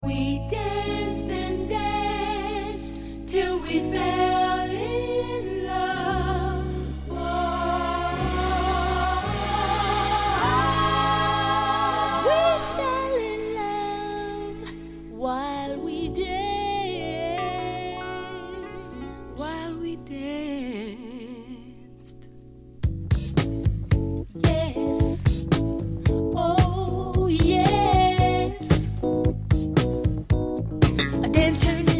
We danced and danced till we fell in love. We fell in love while we danced. Yes, oh yes. A dance turned